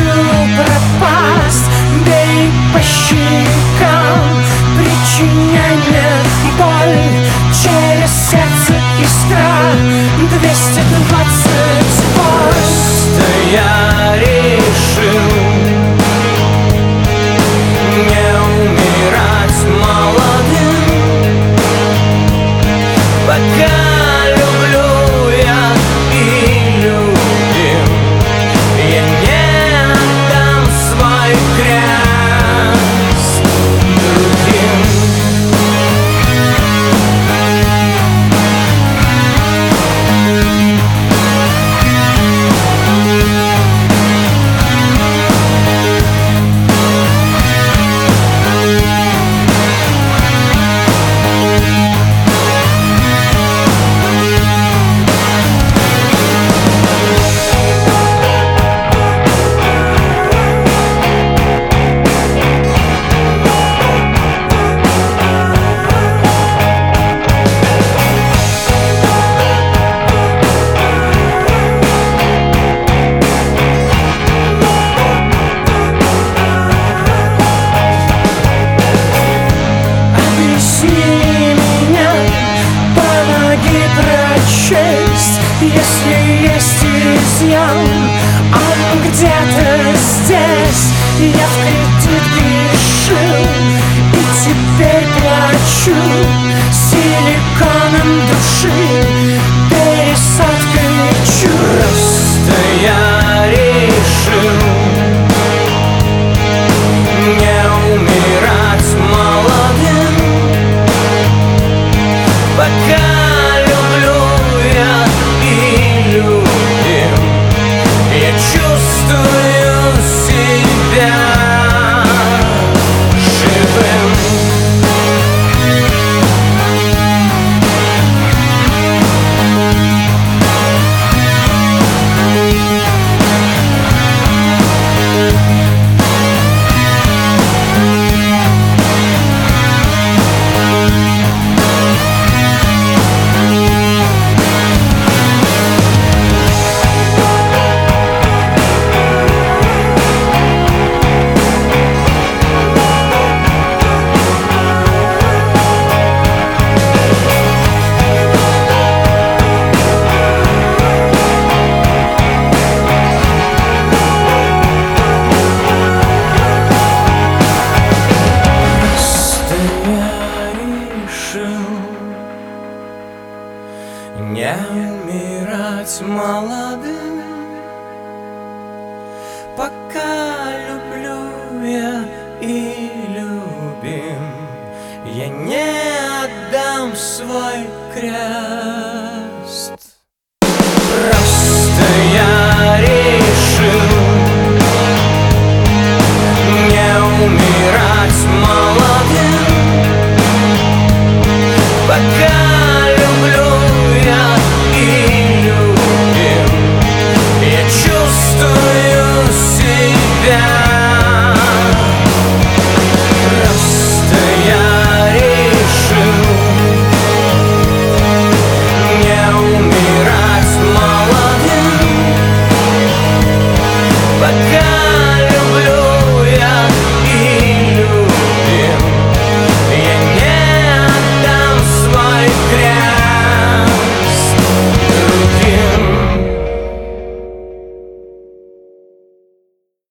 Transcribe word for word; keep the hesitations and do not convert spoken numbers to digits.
пропасть. Бей по щекам, причиняй мне боль. Через сердце искра двести двадцать вольт. Да я решил не умирать молодым, пока люблю я и любим. Я не отдам свой крест другим. Если есть изъян, он где-то здесь. Я в кредит грешил и теперь плачу силиконом души, пересадкой чувств. Просто я решил не умирать молодым, пока чувствую себя живым. Не умирать молодым, пока люблю я и любим. Я не отдам свой крест